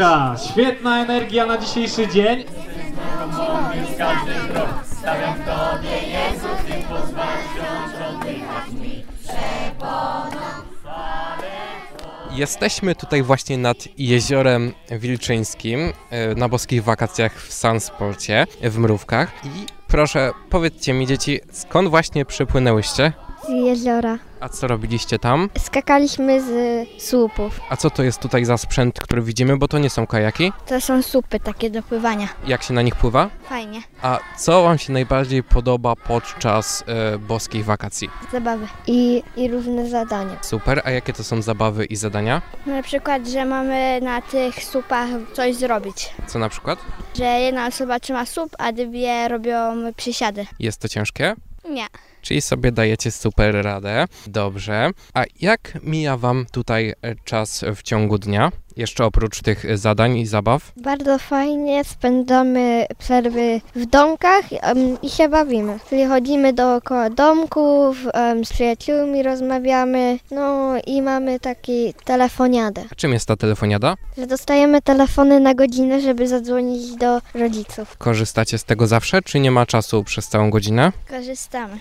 Ekstra! Świetna energia na dzisiejszy dzień. Stawiam w Tobie, Jezu, Ty pozwalasz wciąż oddychać mi. Jesteśmy tutaj właśnie nad Jeziorem Wilczyńskim na boskich wakacjach w Sansporcie w Mrówkach. I proszę, powiedzcie mi, dzieci, skąd właśnie przypłynęłyście? Z jeziora. A co robiliście tam? Skakaliśmy z słupów. A co to jest tutaj za sprzęt, który widzimy, bo to nie są kajaki? To są słupy takie do pływania. Jak się na nich pływa? Fajnie. A co Wam się najbardziej podoba podczas boskich wakacji? Zabawy. I różne zadania. Super, a jakie to są zabawy i zadania? Na przykład, że mamy na tych słupach coś zrobić. Co na przykład? Że jedna osoba trzyma słup, a dwie robią przysiady. Jest to ciężkie? Nie. Czyli sobie dajecie super radę. Dobrze. A jak mija Wam tutaj czas w ciągu dnia? Jeszcze oprócz tych zadań i zabaw? Bardzo fajnie spędzamy przerwy w domkach i się bawimy. Czyli chodzimy dookoła domków, z przyjaciółmi rozmawiamy, no i mamy taki telefoniadę. A czym jest ta telefoniada? Że dostajemy telefony na godzinę, żeby zadzwonić do rodziców. Korzystacie z tego zawsze, czy nie ma czasu przez całą godzinę? Korzystamy.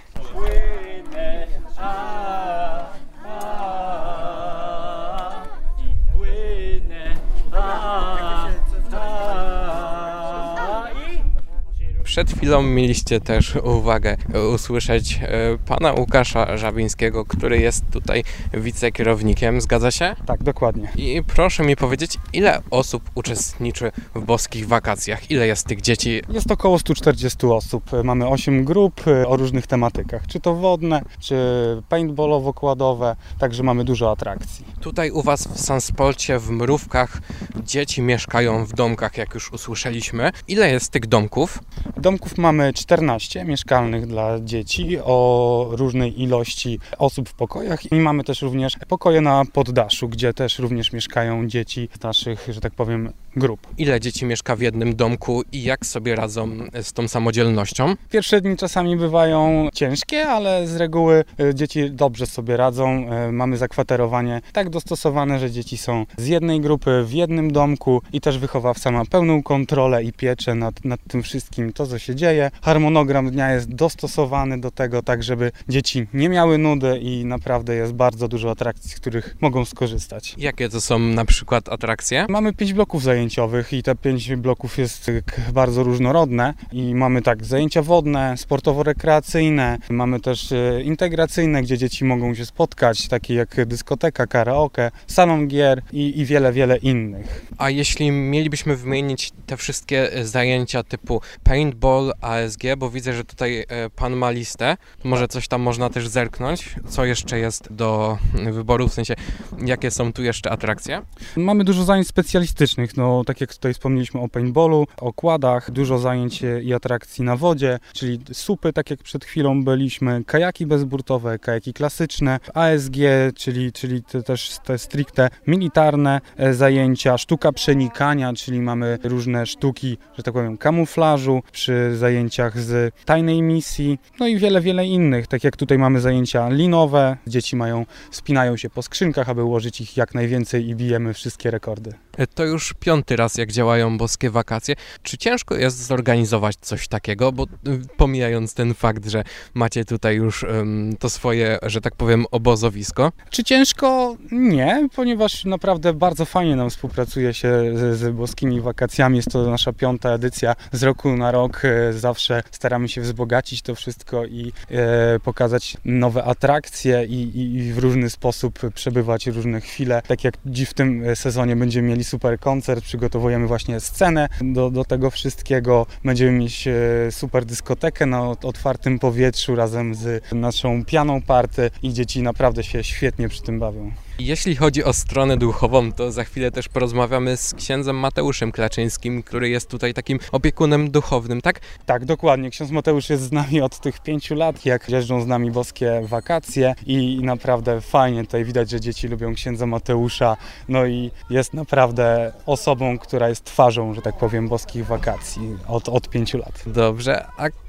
Przed chwilą mieliście też uwagę usłyszeć pana Łukasza Żabińskiego, który jest tutaj wicekierownikiem, zgadza się? Tak, dokładnie. I proszę mi powiedzieć, ile osób uczestniczy w boskich wakacjach? Ile jest tych dzieci? Jest około 140 osób. Mamy 8 grup o różnych tematykach, czy to wodne, czy paintballowo-kładowe, także mamy dużo atrakcji. Tutaj u Was w Sansporcie, w Mrówkach, dzieci mieszkają w domkach, jak już usłyszeliśmy. Ile jest tych domków? Domków mamy 14 mieszkalnych dla dzieci o różnej ilości osób w pokojach i mamy też również pokoje na poddaszu, gdzie też również mieszkają dzieci z naszych, że tak powiem, grup. Ile dzieci mieszka w jednym domku i jak sobie radzą z tą samodzielnością? Pierwsze dni czasami bywają ciężkie, ale z reguły dzieci dobrze sobie radzą. Mamy zakwaterowanie tak dostosowane, że dzieci są z jednej grupy w jednym domku i też wychowawca ma pełną kontrolę i pieczę nad tym wszystkim, to co się dzieje. Harmonogram dnia jest dostosowany do tego, tak żeby dzieci nie miały nudy i naprawdę jest bardzo dużo atrakcji, z których mogą skorzystać. Jakie to są na przykład atrakcje? Mamy 5 bloków zajęciowych i te 5 bloków jest bardzo różnorodne i mamy tak zajęcia wodne, sportowo-rekreacyjne, mamy też integracyjne, gdzie dzieci mogą się spotkać, takie jak dyskoteka, karaoke, salon gier i wiele, wiele innych. A jeśli mielibyśmy wymienić te wszystkie zajęcia typu paintball, ASG, bo widzę, że tutaj pan ma listę, może coś tam można też zerknąć, co jeszcze jest do wyboru, w sensie jakie są tu jeszcze atrakcje? Mamy dużo zajęć specjalistycznych, no tak jak tutaj wspomnieliśmy o paintballu, o kładach, dużo zajęć i atrakcji na wodzie, czyli supy, tak jak przed chwilą byliśmy, kajaki bezburtowe, kajaki klasyczne, ASG, czyli też te stricte militarne zajęcia, sztuka przenikania, czyli mamy różne sztuki, że tak powiem, kamuflażu, przy zajęciach z tajnej misji, no i wiele, wiele innych, tak jak tutaj mamy zajęcia linowe, dzieci spinają się po skrzynkach, aby ułożyć ich jak najwięcej i bijemy wszystkie rekordy. To już 5. raz, jak działają boskie wakacje. Czy ciężko jest zorganizować coś takiego, bo pomijając ten fakt, że macie tutaj już to swoje, że tak powiem, obozowisko? Czy ciężko? Nie, ponieważ naprawdę bardzo fajnie nam współpracuje się z boskimi wakacjami. Jest to nasza 5. edycja. Z roku na rok zawsze staramy się wzbogacić to wszystko i pokazać nowe atrakcje i w różny sposób przebywać różne chwile. Tak jak dziś w tym sezonie będziemy mieli super koncert, przygotowujemy właśnie scenę do tego wszystkiego. Będziemy mieć super dyskotekę na otwartym powietrzu razem z naszą pianą party i dzieci naprawdę się świetnie przy tym bawią. Jeśli chodzi o stronę duchową, to za chwilę też porozmawiamy z księdzem Mateuszem Klaczyńskim, który jest tutaj takim opiekunem duchownym, tak? Tak, dokładnie. Ksiądz Mateusz jest z nami od tych 5 lat, jak jeżdżą z nami boskie wakacje i naprawdę fajnie tutaj widać, że dzieci lubią księdza Mateusza, no i jest naprawdę osobą, która jest twarzą, że tak powiem, boskich wakacji od 5 lat. Dobrze, a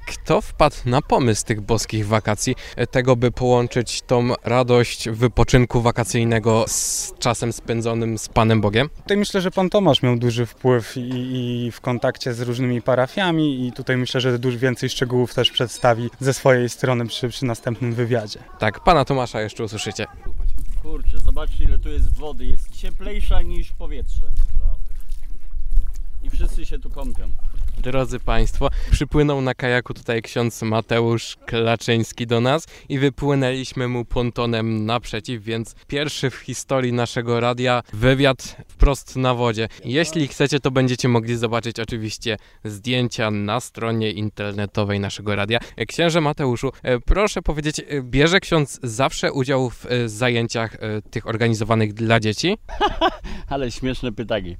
Kto wpadł na pomysł tych boskich wakacji, tego by połączyć tą radość wypoczynku wakacyjnego z czasem spędzonym z Panem Bogiem? Tutaj myślę, że pan Tomasz miał duży wpływ i w kontakcie z różnymi parafiami i tutaj myślę, że dużo więcej szczegółów też przedstawi ze swojej strony przy następnym wywiadzie. Tak, Pana Tomasza jeszcze usłyszycie. Kurczę, zobaczcie ile tu jest wody, jest cieplejsza niż powietrze. I wszyscy się tu kąpią. Drodzy Państwo, przypłynął na kajaku tutaj ksiądz Mateusz Klaczyński do nas i wypłynęliśmy mu pontonem naprzeciw, więc pierwszy w historii naszego radia wywiad wprost na wodzie. Jeśli chcecie, to będziecie mogli zobaczyć oczywiście zdjęcia na stronie internetowej naszego radia. Księże Mateuszu, proszę powiedzieć, bierze ksiądz zawsze udział w zajęciach tych organizowanych dla dzieci? Ale śmieszne pytanie,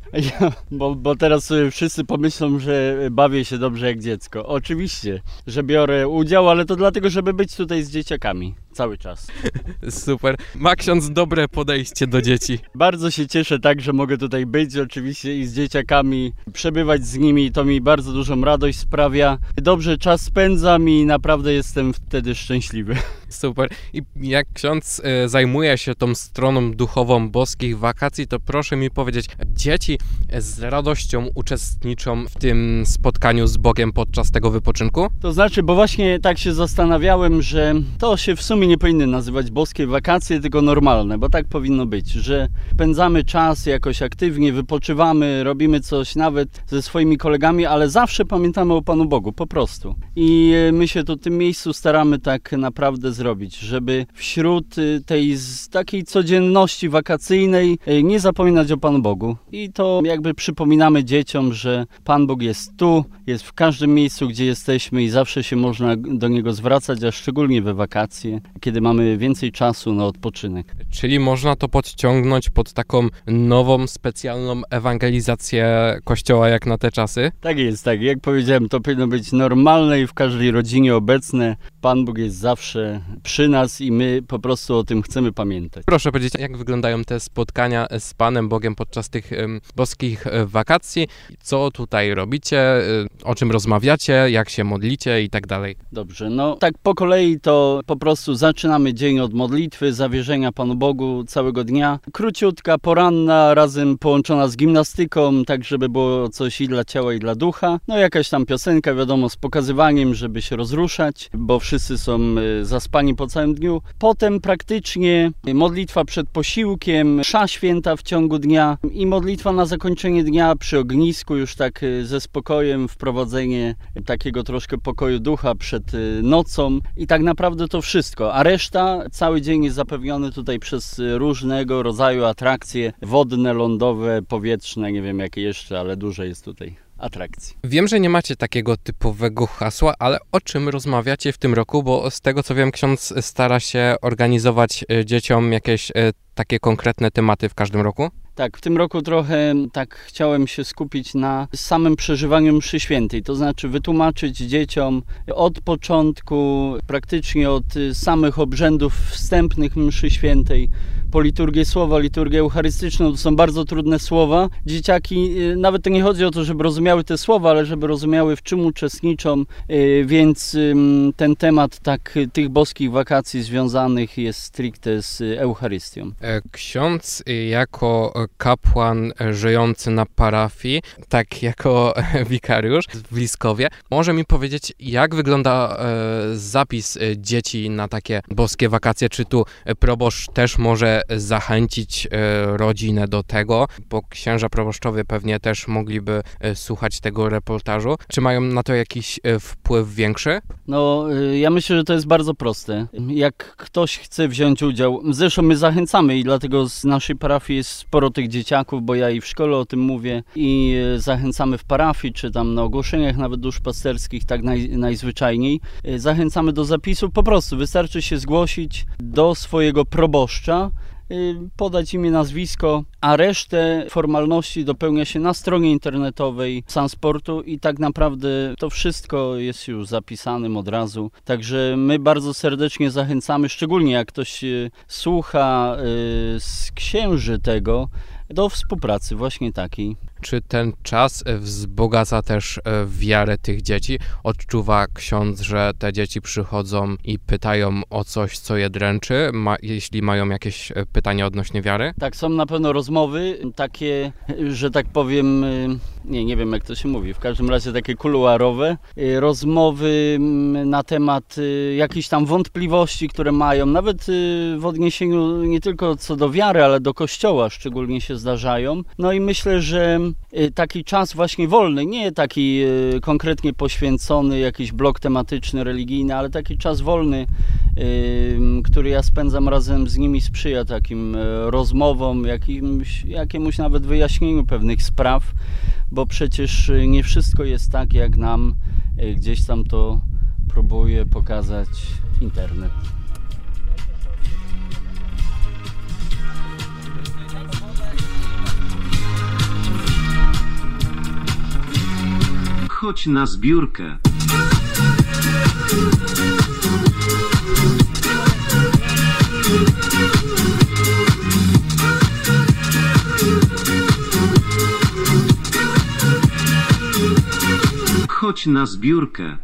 bo teraz wszyscy pomyślą, że bawię się dobrze jak dziecko. Oczywiście, że biorę udział, ale to dlatego, żeby być tutaj z dzieciakami cały czas. Super. Ma ksiądz dobre podejście do dzieci. Bardzo się cieszę tak, że mogę tutaj być oczywiście i z dzieciakami, przebywać z nimi. To mi bardzo dużą radość sprawia. Dobrze czas spędzam i naprawdę jestem wtedy szczęśliwy. Super. I jak ksiądz zajmuje się tą stroną duchową boskich wakacji, to proszę mi powiedzieć, dzieci z radością uczestniczą w tym spotkaniu z Bogiem podczas tego wypoczynku? To znaczy, bo właśnie tak się zastanawiałem, że to się w sumie nie powinny nazywać boskie wakacje, tylko normalne, bo tak powinno być, że spędzamy czas jakoś aktywnie, wypoczywamy, robimy coś nawet ze swoimi kolegami, ale zawsze pamiętamy o Panu Bogu, po prostu. I my się to w tym miejscu staramy tak naprawdę zrobić, żeby wśród tej takiej codzienności wakacyjnej nie zapominać o Panu Bogu. I to jakby przypominamy dzieciom, że Pan Bóg jest tu, jest w każdym miejscu, gdzie jesteśmy i zawsze się można do Niego zwracać, a szczególnie we wakacje, kiedy mamy więcej czasu na odpoczynek. Czyli można to podciągnąć pod taką nową, specjalną ewangelizację Kościoła jak na te czasy? Tak jest, tak. Jak powiedziałem, to powinno być normalne i w każdej rodzinie obecne. Pan Bóg jest zawsze przy nas i my po prostu o tym chcemy pamiętać. Proszę powiedzieć, jak wyglądają te spotkania z Panem Bogiem podczas tych boskich wakacji? Co tutaj robicie? O czym rozmawiacie? Jak się modlicie i tak dalej? Dobrze, no tak po kolei to po prostu zaczynamy dzień od modlitwy, zawierzenia Panu Bogu całego dnia. Króciutka, poranna, razem połączona z gimnastyką, tak żeby było coś i dla ciała, i dla ducha. No jakaś tam piosenka, wiadomo, z pokazywaniem, żeby się rozruszać, bo wszyscy są zaspani po całym dniu. Potem praktycznie modlitwa przed posiłkiem, msza święta w ciągu dnia i modlitwa na zakończenie dnia przy ognisku, już tak ze spokojem, wprowadzenie takiego troszkę pokoju ducha przed nocą i tak naprawdę to wszystko, a reszta, cały dzień jest zapewniony tutaj przez różnego rodzaju atrakcje wodne, lądowe, powietrzne, nie wiem jakie jeszcze, ale dużo jest tutaj atrakcji. Wiem, że nie macie takiego typowego hasła, ale o czym rozmawiacie w tym roku? Bo z tego co wiem, ksiądz stara się organizować dzieciom jakieś takie konkretne tematy w każdym roku? Tak, w tym roku trochę tak chciałem się skupić na samym przeżywaniu mszy świętej, to znaczy wytłumaczyć dzieciom od początku, praktycznie od samych obrzędów wstępnych mszy świętej, po liturgię słowa, liturgię eucharystyczną, to są bardzo trudne słowa. Dzieciaki, nawet to nie chodzi o to, żeby rozumiały te słowa, ale żeby rozumiały, w czym uczestniczą, więc ten temat tak tych boskich wakacji związanych jest stricte z Eucharystią. Ksiądz jako kapłan żyjący na parafii, tak jako wikariusz w Liskowie, może mi powiedzieć, jak wygląda zapis dzieci na takie boskie wakacje? Czy tu proboszcz też może zachęcić rodzinę do tego, bo księża proboszczowie pewnie też mogliby słuchać tego reportażu. Czy mają na to jakiś wpływ większy? No, ja myślę, że to jest bardzo proste. Jak ktoś chce wziąć udział, zresztą my zachęcamy i dlatego z naszej parafii jest sporo tych dzieciaków, bo ja i w szkole o tym mówię i zachęcamy w parafii, czy tam na ogłoszeniach nawet duszpasterskich, tak najzwyczajniej. Zachęcamy do zapisów, po prostu wystarczy się zgłosić do swojego proboszcza, podać imię, nazwisko, a resztę formalności dopełnia się na stronie internetowej Sansportu i tak naprawdę to wszystko jest już zapisanym od razu. Także my bardzo serdecznie zachęcamy, szczególnie jak ktoś słucha z księży tego, do współpracy właśnie takiej. Czy ten czas wzbogaca też wiarę tych dzieci? Odczuwa ksiądz, że te dzieci przychodzą i pytają o coś, co je dręczy, jeśli mają jakieś pytania odnośnie wiary? Tak, są na pewno rozmowy takie, że tak powiem, nie wiem jak to się mówi, w każdym razie takie kuluarowe, rozmowy na temat jakichś tam wątpliwości, które mają, nawet w odniesieniu nie tylko co do wiary, ale do Kościoła szczególnie się zdarzają. No i myślę, że taki czas właśnie wolny, nie taki konkretnie poświęcony, jakiś blok tematyczny, religijny, ale taki czas wolny, który ja spędzam razem z nimi, sprzyja takim rozmowom, jakiemuś nawet wyjaśnieniu pewnych spraw, bo przecież nie wszystko jest tak, jak nam gdzieś tam to próbuje pokazać internet. Chodź na zbiórkę. Chodź na zbiórkę.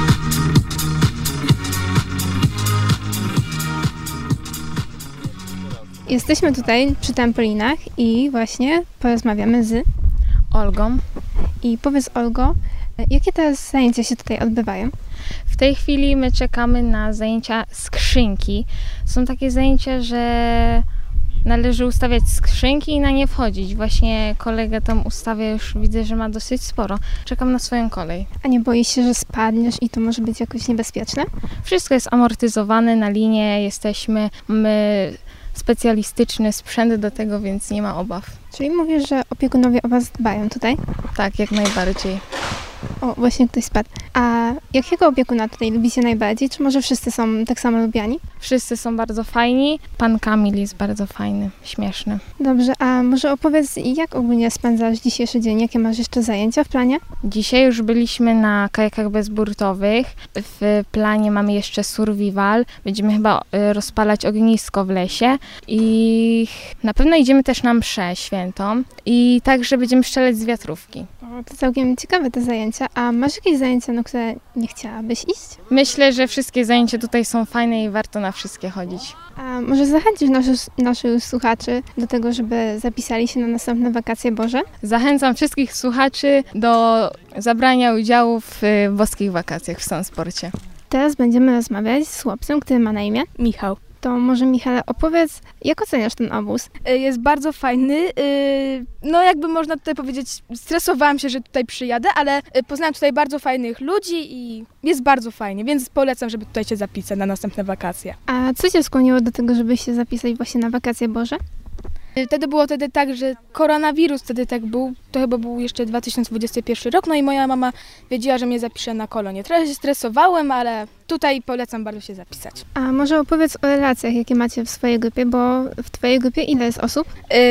Jesteśmy tutaj przy trampolinach i właśnie porozmawiamy z Olgą. I powiedz, Olgo, jakie teraz zajęcia się tutaj odbywają? W tej chwili my czekamy na zajęcia skrzynki. Są takie zajęcia, że należy ustawiać skrzynki i na nie wchodzić. Właśnie kolega tam ustawia, już widzę, że ma dosyć sporo. Czekam na swoją kolej. A nie boisz się, że spadniesz i to może być jakoś niebezpieczne? Wszystko jest amortyzowane, na linie jesteśmy, mamy specjalistyczny sprzęt do tego, więc nie ma obaw. Czyli mówisz, że opiekunowie o was dbają tutaj? Tak, jak najbardziej. O, właśnie ktoś spadł. A jakiego opiekuna tutaj lubicie najbardziej? Czy może wszyscy są tak samo lubiani? Wszyscy są bardzo fajni. Pan Kamil jest bardzo fajny, śmieszny. Dobrze, a może opowiedz, jak ogólnie spędzasz dzisiejszy dzień? Jakie masz jeszcze zajęcia w planie? Dzisiaj już byliśmy na kajakach bezburtowych. W planie mamy jeszcze survival. Będziemy chyba rozpalać ognisko w lesie i na pewno idziemy też na mszę świętą i także będziemy strzelać z wiatrówki. O, to całkiem ciekawe te zajęcia. A masz jakieś zajęcia, na które nie chciałabyś iść? Myślę, że wszystkie zajęcia tutaj są fajne i warto na wszystkie chodzić. A może zachęcisz naszych słuchaczy do tego, żeby zapisali się na następne wakacje Boże? Zachęcam wszystkich słuchaczy do zabrania udziału w boskich wakacjach w Sansporcie. Teraz będziemy rozmawiać z chłopcem, który ma na imię Michał. To może, Michale, opowiedz, jak oceniasz ten obóz? Jest bardzo fajny. No jakby można tutaj powiedzieć, stresowałam się, że tutaj przyjadę, ale poznałam tutaj bardzo fajnych ludzi i jest bardzo fajnie, więc polecam, żeby tutaj się zapisać na następne wakacje. A co cię skłoniło do tego, żeby się zapisać właśnie na wakacje Boże? Wtedy było tak, że koronawirus wtedy tak był, to chyba był jeszcze 2021 rok, no i moja mama wiedziała, że mnie zapisze na kolonie. Trochę się stresowałem, ale tutaj polecam bardzo się zapisać. A może opowiedz o relacjach, jakie macie w swojej grupie, bo w twojej grupie ile jest osób?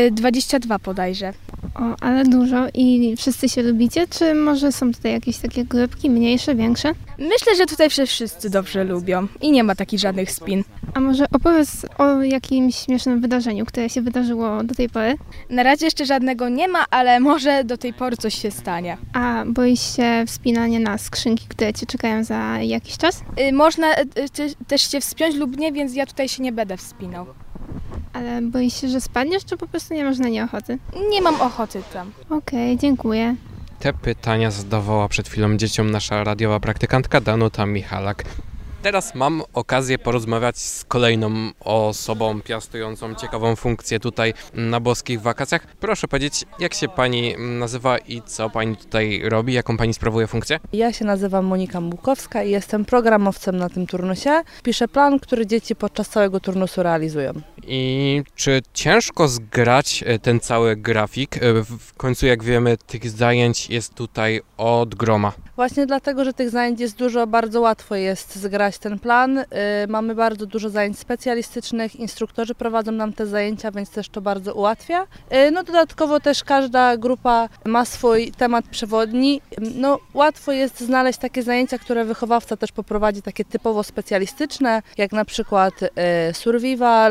22 bodajże. O, ale dużo i wszyscy się lubicie, czy może są tutaj jakieś takie grupki, mniejsze, większe? Myślę, że tutaj się wszyscy dobrze lubią i nie ma takich żadnych spin. A może opowiedz o jakimś śmiesznym wydarzeniu, które się wydarzyło do tej pory? Na razie jeszcze żadnego nie ma, ale może do tej pory coś się stanie. A boisz się wspinania na skrzynki, które cię czekają za jakiś czas? Można też się wspiąć lub nie, więc ja tutaj się nie będę wspinał. Ale boisz się, że spadniesz, czy po prostu nie masz na nie ochoty? Nie mam ochoty tam. Okej, dziękuję. Te pytania zadawała przed chwilą dzieciom nasza radiowa praktykantka Danuta Michalak. Teraz mam okazję porozmawiać z kolejną osobą piastującą ciekawą funkcję tutaj na boskich wakacjach. Proszę powiedzieć, jak się pani nazywa i co pani tutaj robi, jaką pani sprawuje funkcję? Ja się nazywam Monika Mułkowska i jestem programowcem na tym turnusie. Piszę plan, który dzieci podczas całego turnusu realizują. I czy ciężko zgrać ten cały grafik? W końcu, jak wiemy, tych zajęć jest tutaj od groma. Właśnie dlatego, że tych zajęć jest dużo, bardzo łatwo jest zgrać ten plan. Mamy bardzo dużo zajęć specjalistycznych, instruktorzy prowadzą nam te zajęcia, więc też to bardzo ułatwia. No dodatkowo też każda grupa ma swój temat przewodni. No łatwo jest znaleźć takie zajęcia, które wychowawca też poprowadzi, takie typowo specjalistyczne, jak na przykład survival, zajęcia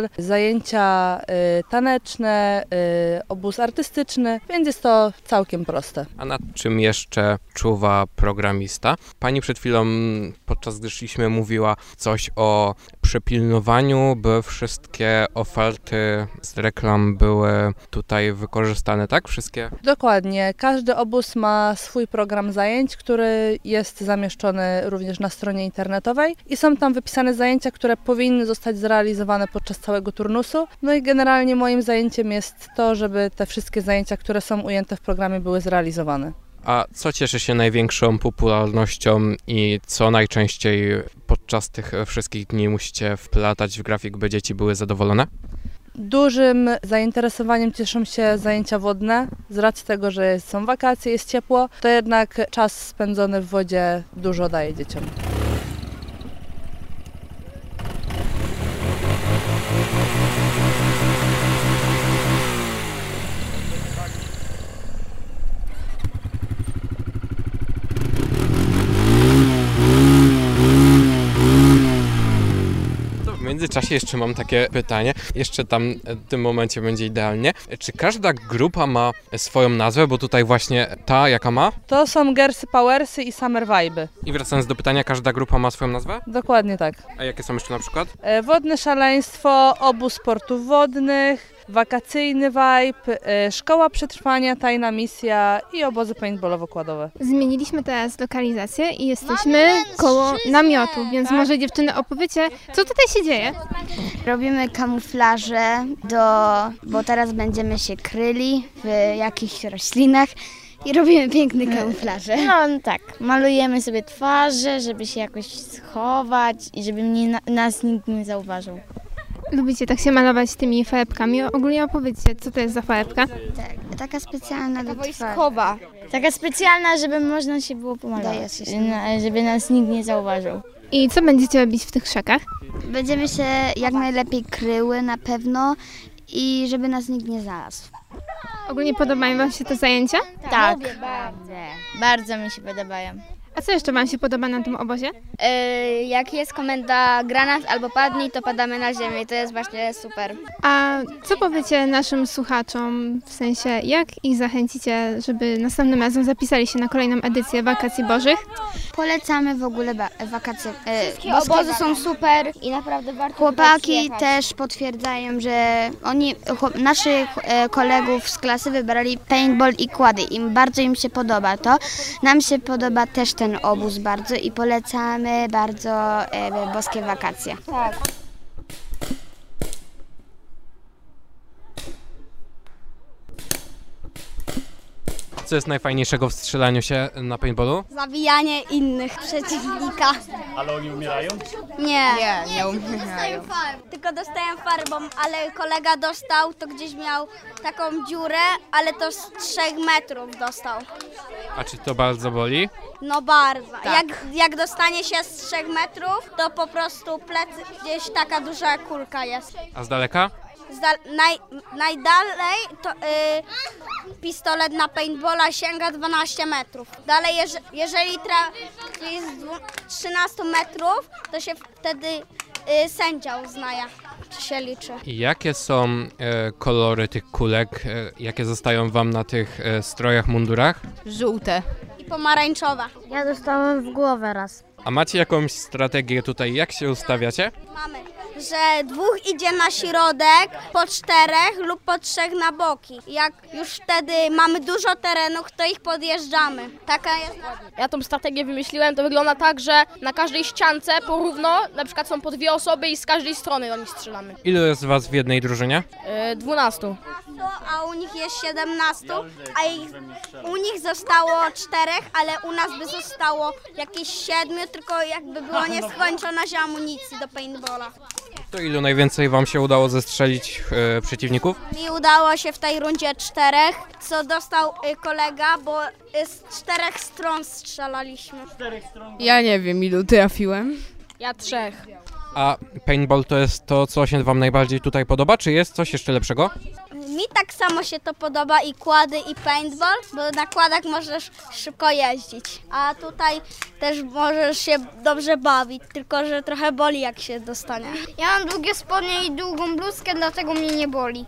zajęcia taneczne, obóz artystyczny, więc jest to całkiem proste. A nad czym jeszcze czuwa programista? Pani przed chwilą, podczas gdy szliśmy, mówiła coś o przepilnowaniu, by wszystkie oferty z reklam były tutaj wykorzystane, tak? Wszystkie? Dokładnie. Każdy obóz ma swój program zajęć, który jest zamieszczony również na stronie internetowej i są tam wypisane zajęcia, które powinny zostać zrealizowane podczas całego turnusu. No i generalnie moim zajęciem jest to, żeby te wszystkie zajęcia, które są ujęte w programie, były zrealizowane. A co cieszy się największą popularnością i co najczęściej podczas tych wszystkich dni musicie wplatać w grafik, by dzieci były zadowolone? Dużym zainteresowaniem cieszą się zajęcia wodne. Z racji tego, że są wakacje, jest ciepło, to jednak czas spędzony w wodzie dużo daje dzieciom. W międzyczasie jeszcze mam takie pytanie, jeszcze tam w tym momencie będzie idealnie. Czy każda grupa ma swoją nazwę, bo tutaj właśnie ta, jaka ma? To są Gersy Powersy i Summer Vibe. I wracając do pytania, każda grupa ma swoją nazwę? Dokładnie tak. A jakie są jeszcze na przykład? Wodne szaleństwo, obóz sportów wodnych, wakacyjny vibe, szkoła przetrwania, tajna misja i obozy paintballowo-kładowe. Zmieniliśmy teraz lokalizację i jesteśmy koło namiotu, więc może dziewczyny opowiecie, co tutaj się dzieje? Robimy kamuflaże, bo teraz będziemy się kryli w jakichś roślinach i robimy piękne kamuflaże. No tak, malujemy sobie twarze, żeby się jakoś schować i żeby nas nikt nie zauważył. Lubicie tak się malować tymi farbkami? Ogólnie opowiedzcie, co to jest za farbka? Tak, taka specjalna do wojskowa. Taka specjalna, żeby można się było pomalować, żeby nas nikt nie zauważył. I co będziecie robić w tych krzakach? Będziemy się jak najlepiej kryły na pewno i żeby nas nikt nie znalazł. Ogólnie podobają Wam się te zajęcia? Tak, bardzo mi się podobają. A co jeszcze Wam się podoba na tym obozie? Jak jest komenda granat albo padnij, to padamy na ziemię. To jest właśnie super. A co powiecie naszym słuchaczom, w sensie jak ich zachęcicie, żeby następnym razem zapisali się na kolejną edycję Wakacji Bożych? Polecamy w ogóle wakacje. Obozy są super i naprawdę warto. Chłopaki też potwierdzają, że naszych kolegów z klasy wybrali paintball i kłady. Bardzo im się podoba to. Nam się podoba też ten obóz bardzo i polecamy bardzo boskie wakacje. Tak. Co jest najfajniejszego w strzelaniu się na paintballu? Zabijanie innych przeciwnika. Ale oni umierają? Nie umierają. Tylko dostałem farbą, ale kolega dostał, to gdzieś miał taką dziurę, ale to z 3 metrów dostał. A czy to bardzo boli? No bardzo. Tak. Jak dostanie się z 3 metrów, to po prostu plecy gdzieś taka duża kulka jest. A z daleka? Najdalej to pistolet na paintballa sięga 12 metrów. Dalej, jeżeli trafi z 13 metrów, to się wtedy sędzia uznaje, czy się liczy. I jakie są kolory tych kulek? Jakie zostają Wam na tych strojach, mundurach? Żółte. I pomarańczowa. Ja dostałem w głowę raz. A macie jakąś strategię tutaj? Jak się ustawiacie? Mamy, że 2 idzie na środek, po 4 lub po 3 na boki. Jak już wtedy mamy dużo terenów, to ich podjeżdżamy. Taka jest. Ja tą strategię wymyśliłem, to wygląda tak, że na każdej ściance porówno, na przykład są po 2 osoby i z każdej strony do nich strzelamy. Ilu jest Was w jednej drużynie? 12. A u nich jest 17, a u nich zostało 4, ale u nas by zostało jakieś 7, tylko jakby była nieskończona amunicji do paintballa. To ilu najwięcej Wam się udało zestrzelić przeciwników? Mi udało się w tej rundzie 4, co dostał kolega, bo z 4 stron strzelaliśmy. Ja nie wiem, ilu trafiłem. Ja 3. A paintball to jest to, co się Wam najbardziej tutaj podoba, czy jest coś jeszcze lepszego? Mi tak samo się to podoba i kłady, i paintball, bo na kładach możesz szybko jeździć, a tutaj też możesz się dobrze bawić, tylko że trochę boli jak się dostanie. Ja mam długie spodnie i długą bluzkę, dlatego mnie nie boli.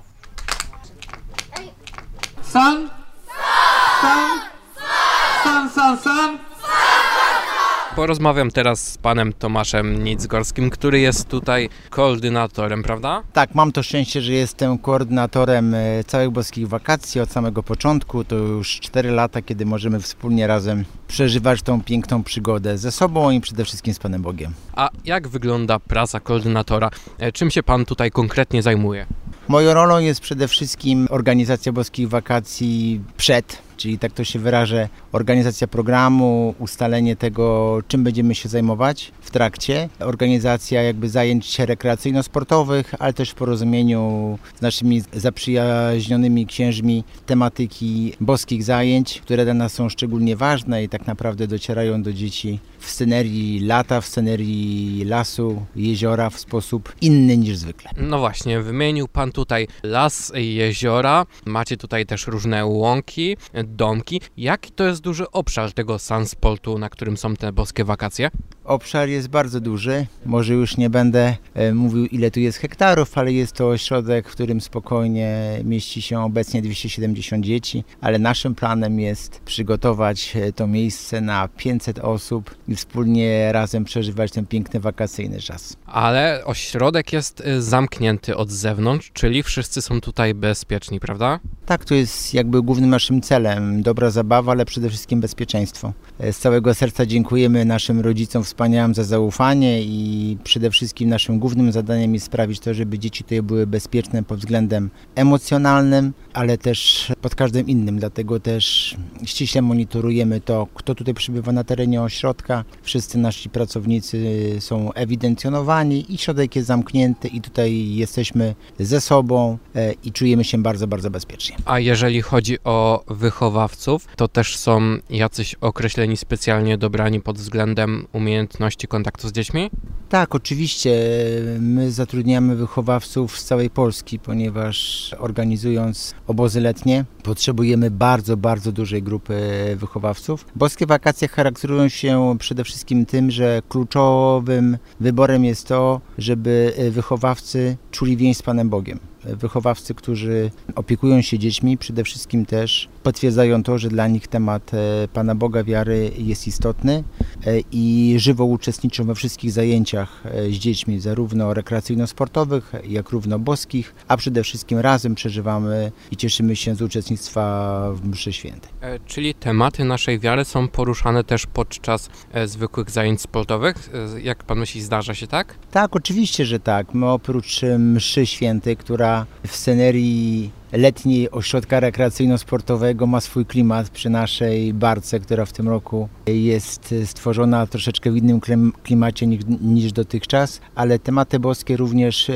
San? San? San, san, san? Porozmawiam teraz z panem Tomaszem Nicgorskim, który jest tutaj koordynatorem, prawda? Tak, mam to szczęście, że jestem koordynatorem całych boskich wakacji od samego początku. To już 4 lata, kiedy możemy wspólnie razem przeżywać tą piękną przygodę ze sobą i przede wszystkim z Panem Bogiem. A jak wygląda praca koordynatora? Czym się pan tutaj konkretnie zajmuje? Moją rolą jest przede wszystkim organizacja boskich wakacji czyli tak to się wyrażę, organizacja programu, ustalenie tego, czym będziemy się zajmować w trakcie, organizacja jakby zajęć rekreacyjno-sportowych, ale też w porozumieniu z naszymi zaprzyjaźnionymi księżmi tematyki boskich zajęć, które dla nas są szczególnie ważne i tak naprawdę docierają do dzieci w scenerii lata, w scenerii lasu, jeziora w sposób inny niż zwykle. No właśnie, wymienił pan tutaj las, jeziora, macie tutaj też różne łąki, domki. Jaki to jest duży obszar tego Sansportu, na którym są te boskie wakacje? Obszar jest bardzo duży, może już nie będę mówił ile tu jest hektarów, ale jest to ośrodek, w którym spokojnie mieści się obecnie 270 dzieci, ale naszym planem jest przygotować to miejsce na 500 osób i wspólnie razem przeżywać ten piękny wakacyjny czas. Ale ośrodek jest zamknięty od zewnątrz, czyli wszyscy są tutaj bezpieczni, prawda? Tak, to jest jakby głównym naszym celem, dobra zabawa, ale przede wszystkim bezpieczeństwo. Z całego serca dziękujemy naszym rodzicom wspaniałym za zaufanie i przede wszystkim naszym głównym zadaniem jest sprawić to, żeby dzieci tutaj były bezpieczne pod względem emocjonalnym, ale też pod każdym innym, dlatego też ściśle monitorujemy to, kto tutaj przybywa na terenie ośrodka. Wszyscy nasi pracownicy są ewidencjonowani i środek jest zamknięty i tutaj jesteśmy ze sobą i czujemy się bardzo, bardzo bezpiecznie. A jeżeli chodzi o wychowawców, to też są jacyś określeni specjalnie dobrani pod względem umiejętności kontaktu z dziećmi? Tak, oczywiście. My zatrudniamy wychowawców z całej Polski, ponieważ organizując obozy letnie potrzebujemy bardzo, bardzo dużej grupy wychowawców. Boskie wakacje charakteryzują się przede wszystkim tym, że kluczowym wyborem jest to, żeby wychowawcy czuli więź z Panem Bogiem. Wychowawcy, którzy opiekują się dziećmi, przede wszystkim też potwierdzają to, że dla nich temat Pana Boga, wiary jest istotny i żywo uczestniczą we wszystkich zajęciach z dziećmi, zarówno rekreacyjno-sportowych, jak równo boskich, a przede wszystkim razem przeżywamy i cieszymy się z uczestnictwa w mszy świętej. Czyli tematy naszej wiary są poruszane też podczas zwykłych zajęć sportowych? Jak pan myśli, zdarza się tak? Tak, oczywiście, że tak. My oprócz mszy świętej, która w scenerii letniej ośrodka rekreacyjno-sportowego ma swój klimat przy naszej barce, która w tym roku jest stworzona troszeczkę w innym klimacie niż dotychczas, ale tematy boskie również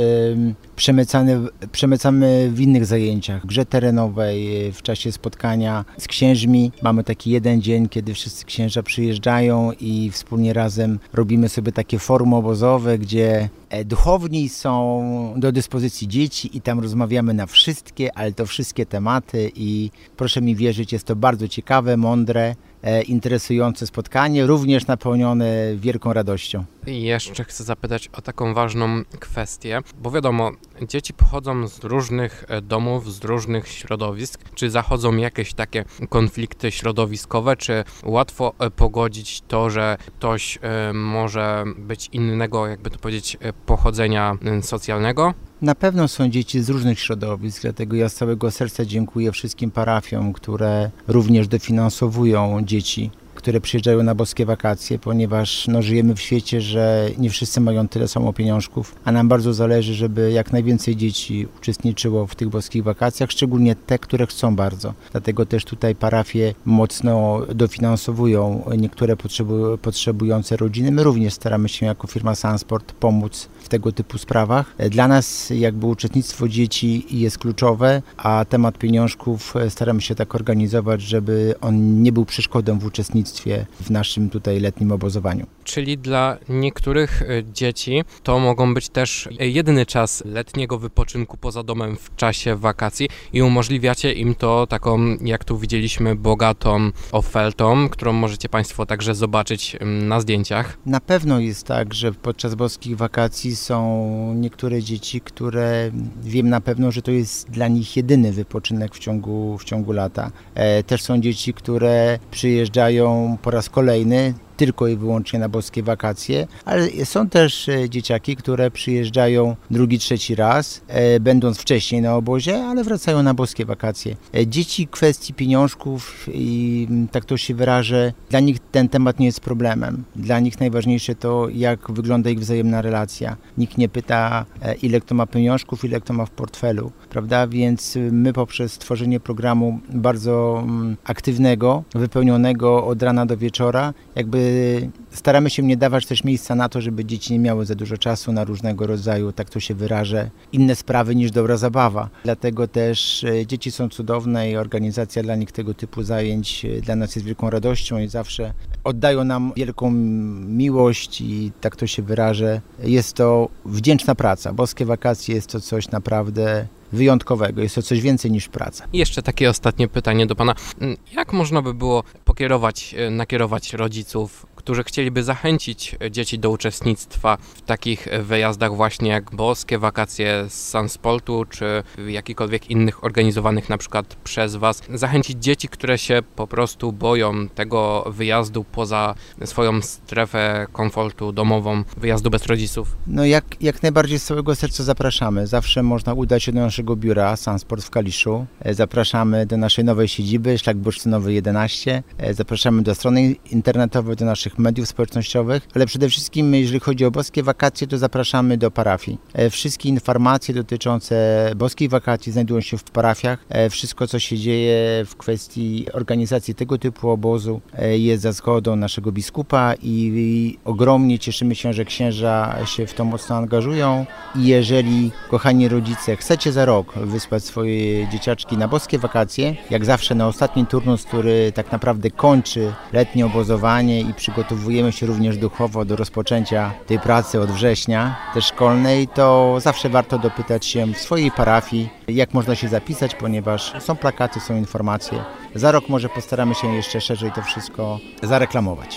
przemycamy w innych zajęciach, w grze terenowej, w czasie spotkania z księżmi. Mamy taki jeden dzień, kiedy wszyscy księża przyjeżdżają i wspólnie razem robimy sobie takie forum obozowe, gdzie duchowni są do dyspozycji dzieci i tam rozmawiamy na wszystkie, ale to wszystkie tematy i proszę mi wierzyć, jest to bardzo ciekawe, mądre, interesujące spotkanie, również napełnione wielką radością. I jeszcze chcę zapytać o taką ważną kwestię, bo wiadomo, dzieci pochodzą z różnych domów, z różnych środowisk. Czy zachodzą jakieś takie konflikty środowiskowe, czy łatwo pogodzić to, że ktoś może być innego, jakby to powiedzieć, pochodzenia socjalnego? Na pewno są dzieci z różnych środowisk, dlatego ja z całego serca dziękuję wszystkim parafiom, które również dofinansowują dzieci, które przyjeżdżają na boskie wakacje, ponieważ żyjemy w świecie, że nie wszyscy mają tyle samo pieniążków, a nam bardzo zależy, żeby jak najwięcej dzieci uczestniczyło w tych boskich wakacjach, szczególnie te, które chcą bardzo. Dlatego też tutaj parafie mocno dofinansowują niektóre potrzebujące rodziny. My również staramy się jako firma Sansport pomóc w tego typu sprawach. Dla nas jakby uczestnictwo dzieci jest kluczowe, a temat pieniążków staramy się tak organizować, żeby on nie był przeszkodą w uczestnictwie uczestnictwie w naszym tutaj letnim obozowaniu. Czyli dla niektórych dzieci to mogą być też jedyny czas letniego wypoczynku poza domem w czasie wakacji i umożliwiacie im to taką, jak tu widzieliśmy, bogatą ofertą, którą możecie Państwo także zobaczyć na zdjęciach. Na pewno jest tak, że podczas boskich wakacji są niektóre dzieci, które wiem na pewno, że to jest dla nich jedyny wypoczynek w ciągu lata. Też są dzieci, które przyjeżdżają po raz kolejny tylko i wyłącznie na boskie wakacje, ale są też dzieciaki, które przyjeżdżają drugi, trzeci raz, będąc wcześniej na obozie, ale wracają na boskie wakacje. Dzieci kwestii pieniążków i tak to się wyrażę, dla nich ten temat nie jest problemem. Dla nich najważniejsze to, jak wygląda ich wzajemna relacja. Nikt nie pyta, ile kto ma pieniążków, ile kto ma w portfelu, prawda? Więc my poprzez tworzenie programu bardzo aktywnego, wypełnionego od rana do wieczora, jakby staramy się nie dawać też miejsca na to, żeby dzieci nie miały za dużo czasu na różnego rodzaju, tak to się wyrażę, inne sprawy niż dobra zabawa. Dlatego też dzieci są cudowne i organizacja dla nich tego typu zajęć dla nas jest wielką radością i zawsze oddają nam wielką miłość i tak to się wyrażę. Jest to wdzięczna praca. Boskie wakacje jest to coś naprawdę wyjątkowego. Jest to coś więcej niż praca. I jeszcze takie ostatnie pytanie do Pana. Jak można by było nakierować rodziców, którzy chcieliby zachęcić dzieci do uczestnictwa w takich wyjazdach właśnie jak boskie wakacje z Sansportu, czy jakichkolwiek innych organizowanych na przykład przez Was, zachęcić dzieci, które się po prostu boją tego wyjazdu poza swoją strefę komfortu domową, wyjazdu bez rodziców? No jak najbardziej z całego serca zapraszamy. Zawsze można udać się do naszego biura Sansport w Kaliszu. Zapraszamy do naszej nowej siedziby, Szlak Bursztynowy 11. Zapraszamy do strony internetowej, do naszych mediów społecznościowych, ale przede wszystkim jeżeli chodzi o boskie wakacje, to zapraszamy do parafii. Wszystkie informacje dotyczące boskich wakacji znajdują się w parafiach. Wszystko, co się dzieje w kwestii organizacji tego typu obozu jest za zgodą naszego biskupa i ogromnie cieszymy się, że księża się w to mocno angażują i jeżeli, kochani rodzice, chcecie za rok wysłać swoje dzieciaczki na boskie wakacje, jak zawsze na ostatni turnus, który tak naprawdę kończy letnie obozowanie i przygotowujemy się również duchowo do rozpoczęcia tej pracy od września, też szkolnej, to zawsze warto dopytać się w swojej parafii, jak można się zapisać, ponieważ są plakaty, są informacje. Za rok może postaramy się jeszcze szerzej to wszystko zareklamować.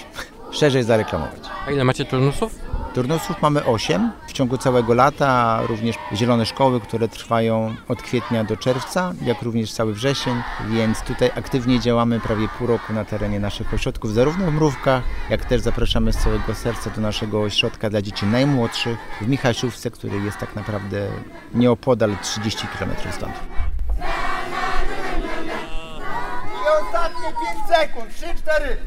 A ile macie turnusów? Turnusów mamy 8 w ciągu całego lata, również zielone szkoły, które trwają od kwietnia do czerwca, jak również cały wrzesień, więc tutaj aktywnie działamy prawie pół roku na terenie naszych ośrodków, zarówno w Mrówkach, jak też zapraszamy z całego serca do naszego ośrodka dla dzieci najmłodszych w Michasiówce, który jest tak naprawdę nieopodal 30 km stąd. I ostatnie 5 sekund, 3, 4,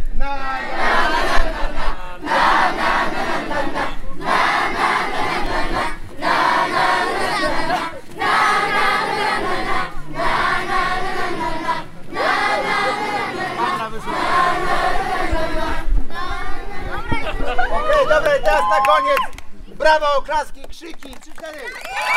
Okej, dobra, i teraz na koniec. Brawa, oklaski, krzyki, 3, 4.